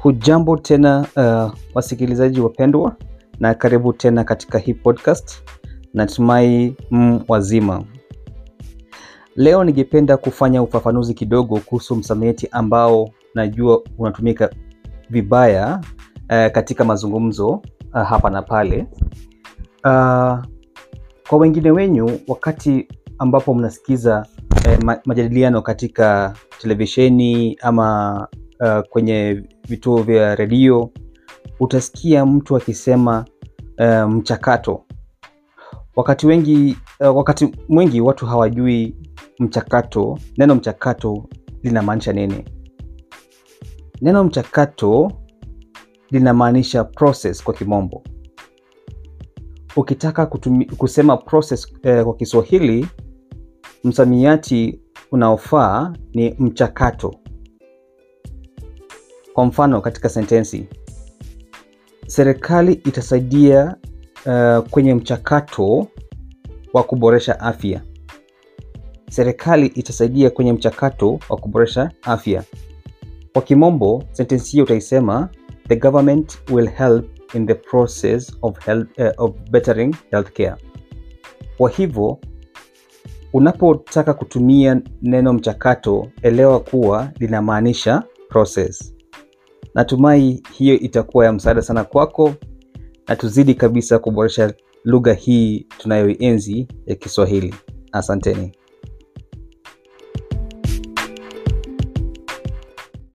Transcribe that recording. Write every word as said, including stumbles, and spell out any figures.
Hujambo tena uh, wasikilizaji wapendwa, na karibu tena katika hii podcast. Natumai mm, wazima. Leo ningependa kufanya ufafanuzi kidogo kuhusu msamiati ambao najua unatumika vibaya uh, katika mazungumzo uh, hapa na pale. Uh, kwa wengine wenyu, wakati ambapo mnasikiza uh, ma- majadiliano katika televisheni ama uh, kwenye vituo vya redio, utasikia mtu akisema uh, mchakato. Wakati wengi uh, wakati mwingi watu hawajui mchakato, neno mchakato linamaanisha nini. Neno mchakato linamaanisha process kwa kimombo. Ukitaka kutumi, kusema process uh, kwa Kiswahili, msamiati unaofaa ni mchakato. Kwa mfano, katika sentensi, serikali itasaidia uh, kwenye mchakato wa kuboresha afya. Serikali itasaidia kwenye mchakato wa kuboresha afya. Kwa kimombo, sentensi hiyo utaisema the government will help in the process of health, uh, of bettering healthcare. Kwa hivyo, unapotaka kutumia neno mchakato, elewa kuwa linamaanisha process. Natumai hiyo itakuwa ya msaada sana kwako, na tuzidi kabisa kuboresha lugha hii tunayoienzi ya Kiswahili. Asanteni.